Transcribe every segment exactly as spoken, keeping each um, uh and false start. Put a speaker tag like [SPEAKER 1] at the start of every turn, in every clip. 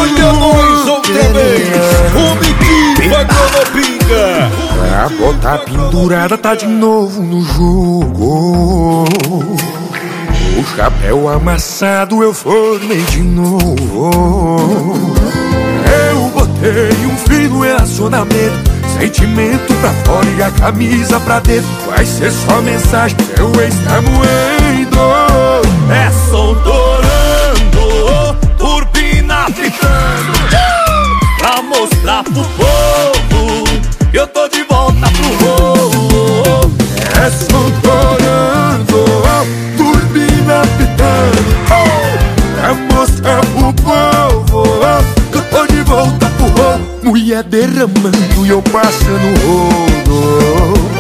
[SPEAKER 1] Olha nós outra vez, o Biquiva Cronopinga.
[SPEAKER 2] A bota pendurada tá de novo no jogo. O chapéu amassado eu formei de novo. Eu botei um fim no relacionamento, sentimento pra fora e a camisa pra dentro. Vai ser só mensagem, seu ex tá moendo.
[SPEAKER 3] É som torando, turbina pitando, pra mostrar pro povo que eu tô de volta pro rolo.
[SPEAKER 2] É som torando, turbina pitando, pra mostrar pro povo que eu tô de volta pro rolo. Mulher derramando e eu passando rolo.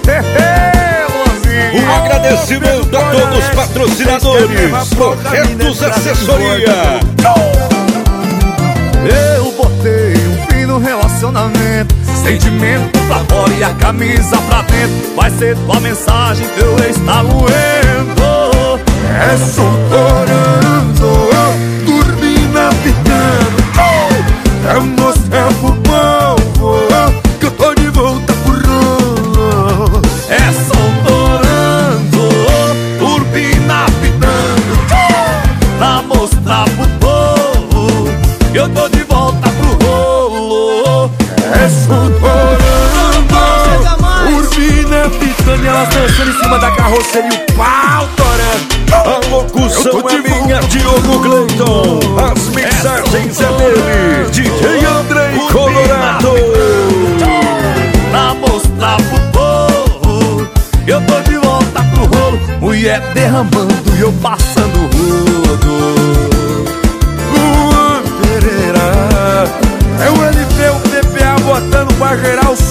[SPEAKER 1] Um agradecimento a todos os patrocinadores, Projetos Assessoria.
[SPEAKER 3] Eu botei um fim no relacionamento, sentimento pra fora e a camisa pra dentro. Vai ser tua mensagem, teu ex tá moendo.
[SPEAKER 2] É som torando, turbina pitando, pra mostrar pro povo que eu tô de volta pro rolo.
[SPEAKER 3] É som torando, turbina pitando, pra mostrar pro povo que eu tô de volta pro rolo.
[SPEAKER 2] É som torando, turbina pitando e elas dançando em cima da carroceria e o pau torando.
[SPEAKER 1] A locução é minha, Diogo Cleiton. As mensagens é dele, D J Andrei Colorado.
[SPEAKER 3] Pra mostrar pro povo que eu tô de volta pro rolo. Mulher derramando e eu passando rodo.
[SPEAKER 2] Luan Pereira, é o L P, o P P A botando pra gerar o